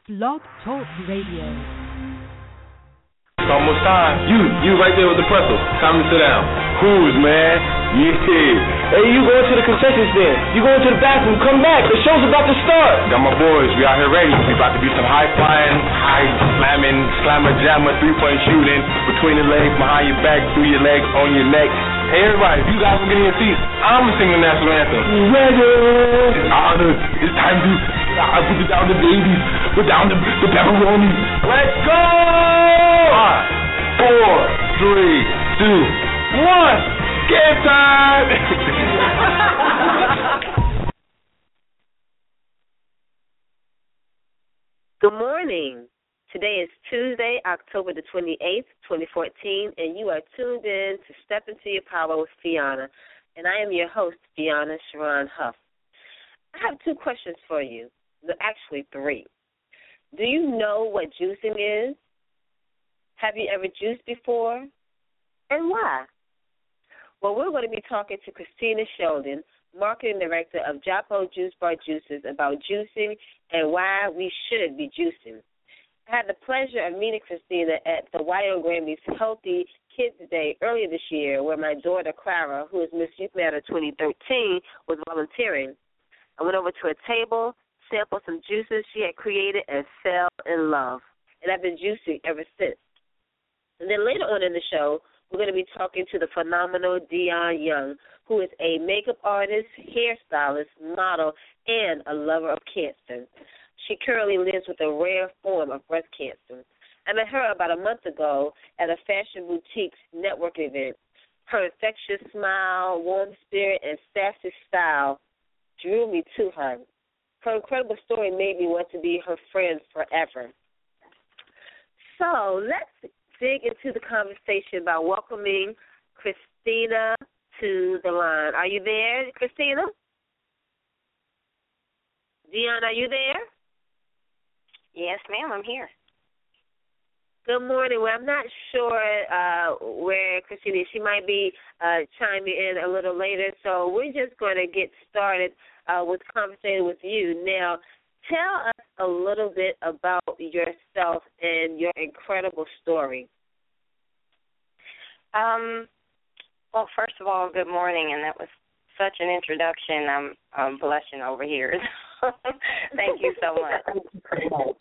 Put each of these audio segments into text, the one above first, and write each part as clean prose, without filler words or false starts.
Blog Talk Radio. It's almost time. You right there with the pretzel. Time to sit down. Cruise, man. Yeah. Hey, you going to the concession stand. You going to the bathroom. Come back. The show's about to start. Got my boys. We out here ready. We about to do some high flying, high slamming, slammer jammer, 3-point shooting, between the legs, behind your back, through your legs, on your neck. Hey, everybody, if you guys will get in your seats, I'm going to sing the national anthem. Ready. It's honor. It's time to put it down the babies. Put down the pepperoni. Let's go! 5, 4, 3, 2, 1. Game time! Good morning. Today is Tuesday, October the 28th, 2014, and you are tuned in to Step Into Your Power with Fiona. And I am your host, Fiona Sharon Huff. I have 2 questions for you. Actually, 3. Do you know what juicing is? Have you ever juiced before? And why? Well, we're going to be talking to Christina Sheldon, Marketing Director of Japo Juice Bar Juices, about juicing and why we should be juicing. I had the pleasure of meeting Christina at the YO Grammys Healthy Kids Day earlier this year, where my daughter Clara, who is Miss Youth Matter 2013, was volunteering. I went over to a table, sampled some juices she had created, and fell in love. And I've been juicing ever since. And then later on in the show, we're going to be talking to the phenomenal Dion Young, who is a makeup artist, hairstylist, model, and a lover of cancer. She currently lives with a rare form of breast cancer. I met her about a month ago at a fashion boutique's network event. Her infectious smile, warm spirit, and sassy style drew me to her. Her incredible story made me want to be her friend forever. So let's dig into the conversation by welcoming Christina to the line. Are you there, Christina? Dion, are you there? Yes, ma'am, I'm here. Good morning. Well, I'm not sure where Christina is. She might be chiming in a little later, so we're just going to get started with conversating with you. Now, tell us a little bit about yourself and your incredible story. Well, first of all, good morning, and that was such an introduction. I'm blushing over here. Thank you so much.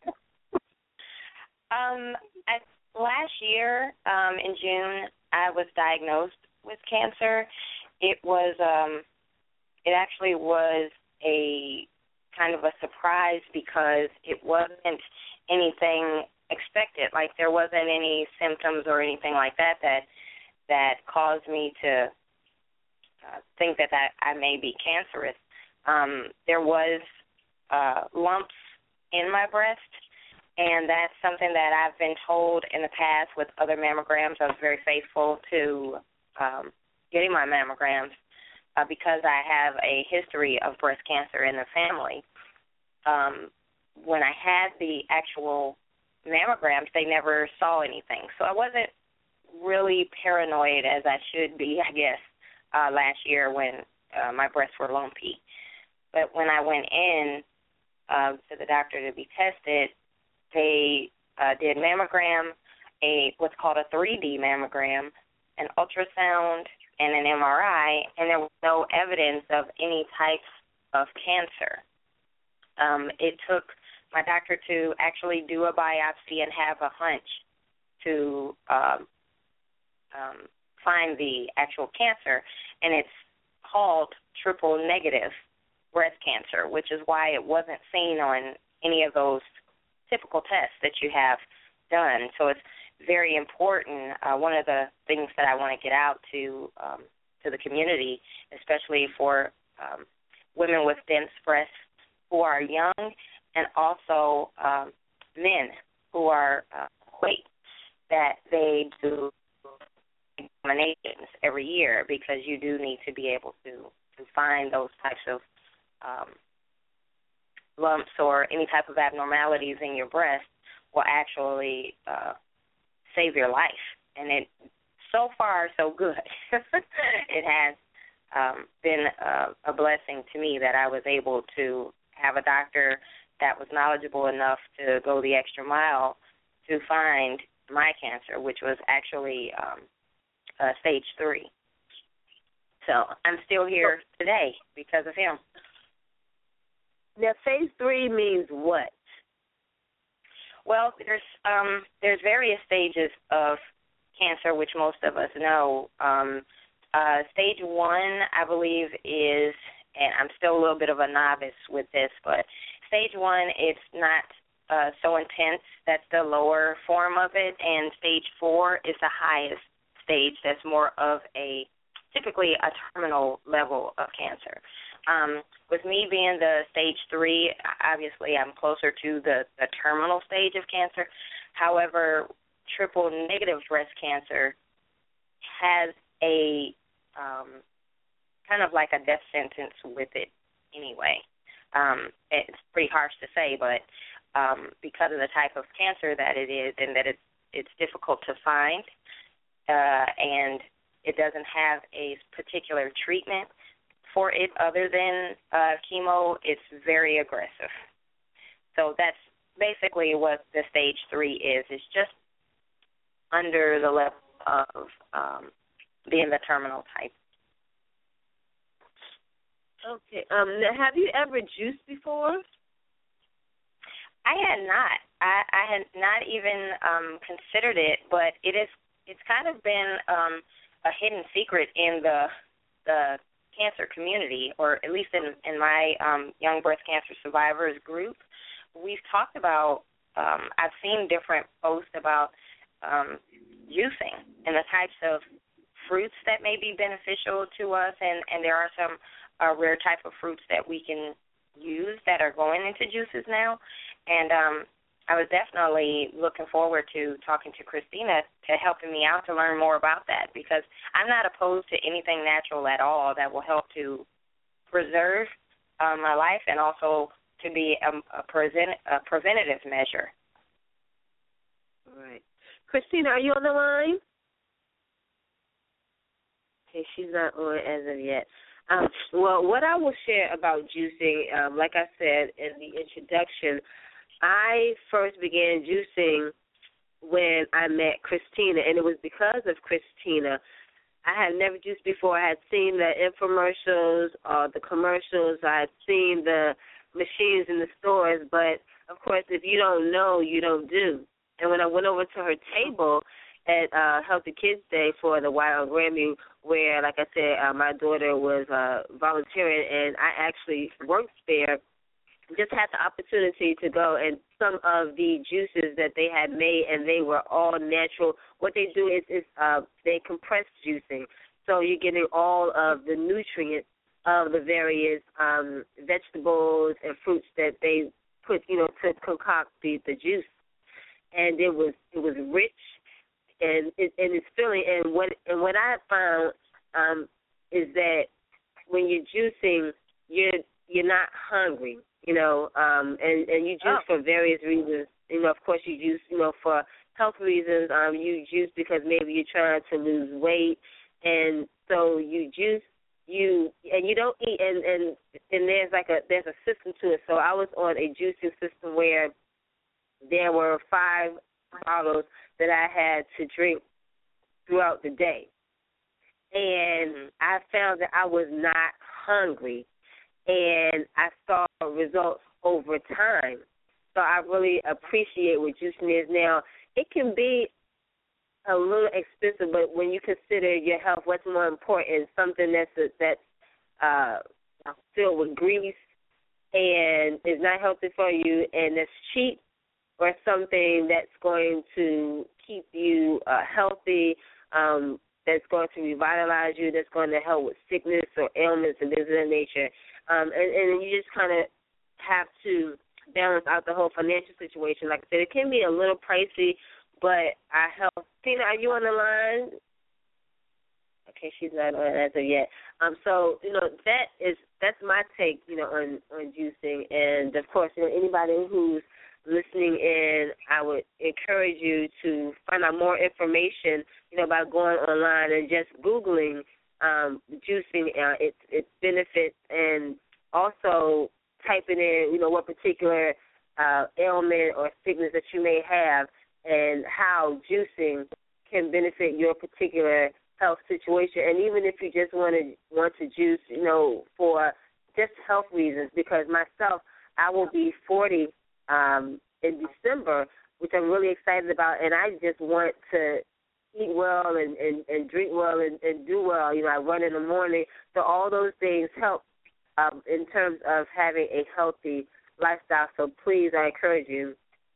Last year, in June, I was diagnosed with cancer. It actually was a kind of a surprise because it wasn't anything expected. Like, there wasn't any symptoms or anything like that caused me to think that I may be cancerous. There was lumps in my breast, and that's something that I've been told in the past with other mammograms. I was very faithful to getting my mammograms because I have a history of breast cancer in the family. When I had the actual mammograms, they never saw anything. So I wasn't really paranoid as I should be, I guess, last year when my breasts were lumpy. But when I went in to the doctor to be tested, they did mammogram, what's called a 3D mammogram, an ultrasound, and an MRI, and there was no evidence of any type of cancer. It took my doctor to actually do a biopsy and have a hunch to find the actual cancer, and it's called triple-negative breast cancer, which is why it wasn't seen on any of those typical tests that you have done. So it's very important. One of the things that I want to get out to the community, especially for women with dense breasts who are young, and also men who are weight, that they do examinations every year, because you do need to be able to find those types of lumps or any type of abnormalities in your breast will actually save your life. And it, so far, so good. It has been a blessing to me that I was able to have a doctor that was knowledgeable enough to go the extra mile to find my cancer, which was actually stage 3. So I'm still here today because of him. Now, phase 3 means what? Well, there's various stages of cancer, which most of us know. Stage 1, I believe, is, and I'm still a little bit of a novice with this, but stage 1, it's not so intense. That's the lower form of it, and stage 4 is the highest stage. That's more of typically a terminal level of cancer. With me being the stage 3, obviously I'm closer to the terminal stage of cancer. However, triple-negative breast cancer has a kind of like a death sentence with it anyway. It's pretty harsh to say, but because of the type of cancer that it is and that it's difficult to find and it doesn't have a particular treatment for it other than chemo, it's very aggressive. So that's basically what the stage 3 is. It's just under the level of being the terminal type. Okay. Now, have you ever juiced before? I had not. I had not even considered it, but it's kind of been a hidden secret in the cancer community, or at least in my young breast cancer survivors group. We've talked about, I've seen different posts about juicing and the types of fruits that may be beneficial to us, and there are some rare type of fruits that we can use that are going into juices now. And I was definitely looking forward to talking to Christina to helping me out to learn more about that, because I'm not opposed to anything natural at all that will help to preserve my life and also to be a preventative measure. All right. Christina, are you on the line? Okay, she's not on as of yet. Well, what I will share about juicing, like I said in the introduction, I first began juicing when I met Christina, and it was because of Christina. I had never juiced before. I had seen the infomercials or the commercials. I had seen the machines in the stores, but, of course, if you don't know, you don't do. And when I went over to her table at Healthy Kids Day for the Wild Grammy, where, like I said, my daughter was volunteering, and I actually worked there, just had the opportunity to go, and some of the juices that they had made, and they were all natural. What they do is they compress juicing, so you're getting all of the nutrients of the various vegetables and fruits that they put, to concoct the juice. And it was rich, and it's filling. And what I found is that when you're juicing, you're not hungry. And you juice for various reasons. Of course, you juice, for health reasons. You juice because maybe you're trying to lose weight, and so you juice. You don't eat, and there's a system to it. So I was on a juicing system where there were 5 bottles that I had to drink throughout the day, and I found that I was not hungry. And I saw results over time. So I really appreciate what juicing is. Now, it can be a little expensive, but when you consider your health, what's more important, something that's filled with grease and is not healthy for you and that's cheap, or something that's going to keep you healthy, that's going to revitalize you, that's going to help with sickness or ailments and things of that nature. And you just kind of have to balance out the whole financial situation. Like I said, it can be a little pricey, but our health. Tina, are you on the line? Okay, she's not on as of yet. So that's my take, on juicing. And of course, anybody who's listening in, I would encourage you to find out more information, by going online and just Googling juicing, its benefits, and also typing in, what particular ailment or sickness that you may have, and how juicing can benefit your particular health situation. And even if you just want to juice, for just health reasons, because myself, I will be 40 in December, which I'm really excited about, and I just want to eat well and drink well and do well. I run in the morning. So all those things help in terms of having a healthy lifestyle. So please, I encourage you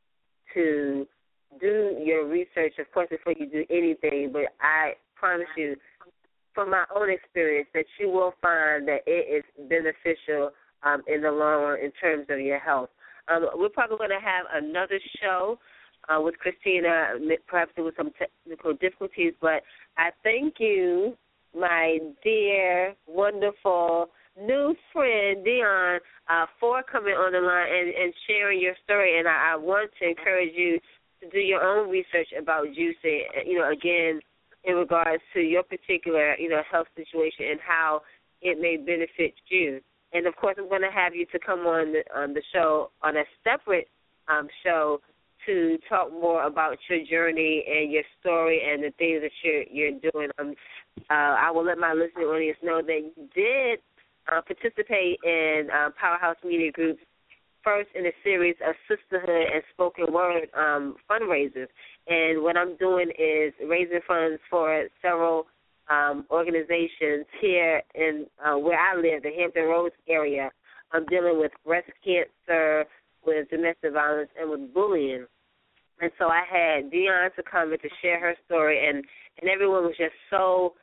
to do your research, of course, before you do anything. But I promise you, from my own experience, that you will find that it is beneficial in the long run in terms of your health. We're probably going to have another show with Christina. Perhaps there was some technical difficulties, but I thank you, my dear, wonderful new friend, Dion, for coming on the line and sharing your story. And I want to encourage you to do your own research about juicing, again, in regards to your particular, health situation and how it may benefit you. And, of course, I'm going to have you to come on the show on a separate show to talk more about your journey and your story and the things that you're doing. I will let my listening audience know that you did participate in Powerhouse Media Group's first in a series of sisterhood and spoken word fundraisers. And what I'm doing is raising funds for several organizations here in where I live, the Hampton Roads area. I'm dealing with breast cancer, with domestic violence, and with bullying. And so I had Dion to come and to share her story, and everyone was just so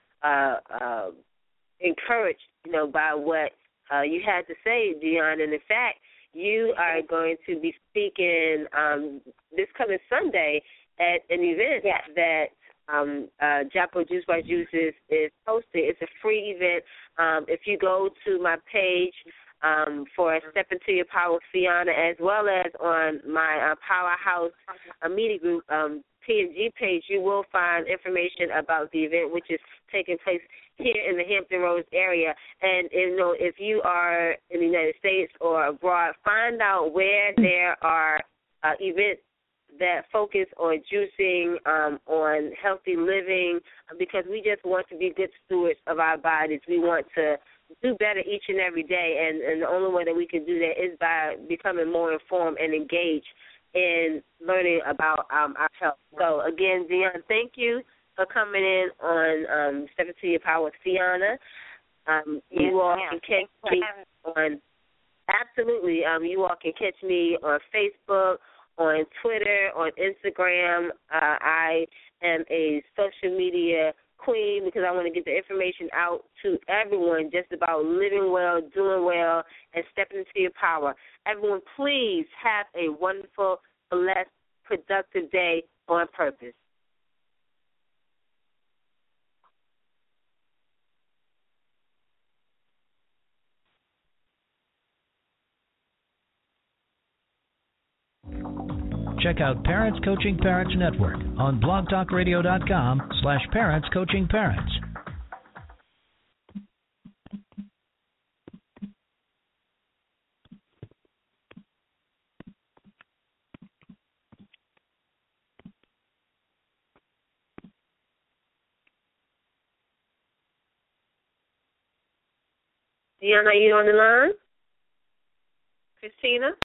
encouraged, by what you had to say, Dion. And in fact, you are going to be speaking this coming Sunday at an event that Joppa Juice by Juices is hosting. It's a free event. If you go to my page for Step Into Your Power with Fiona, as well as on my Powerhouse Media Group P&G page, you will find information about the event, which is taking place here in the Hampton Roads area. And, if you are in the United States or abroad, find out where there are events that focus on juicing, on healthy living, because we just want to be good stewards of our bodies. We want to do better each and every day, and the only way that we can do that is by becoming more informed and engaged in learning about our health. So, again, Dion, thank you for coming in on Step Into Your Power with Fiona. You all can catch me on, absolutely, you all can catch me on Facebook, on Twitter, on Instagram. I am a social media queen because I want to get the information out to everyone just about living well, doing well, and stepping into your power. Everyone, please have a wonderful, blessed, productive day on purpose. Check out Parents Coaching Parents Network on blogtalkradio.com/parentscoachingparents. Dion, are you on the line? Christina?